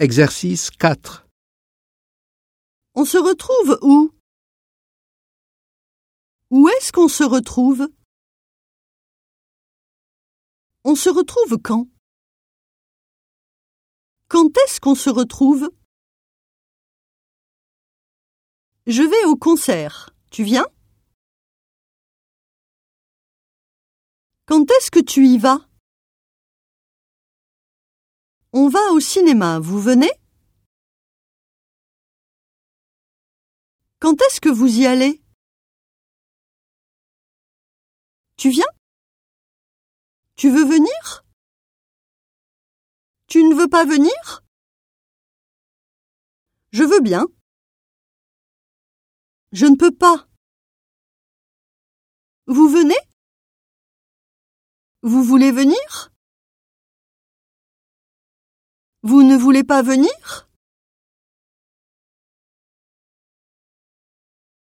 Exercice 4. On se retrouve où? Où est-ce qu'on se retrouve? On se retrouve quand? Quand est-ce qu'on se retrouve? Je vais au concert. Tu viens? Quand est-ce que tu y vas? On va au cinéma, vous venez? Quand est-ce que vous y allez? Tu viens? Tu veux venir? Tu ne veux pas venir? Je veux bien. Je ne peux pas. Vous venez? Vous voulez venir? Vous ne voulez pas venir?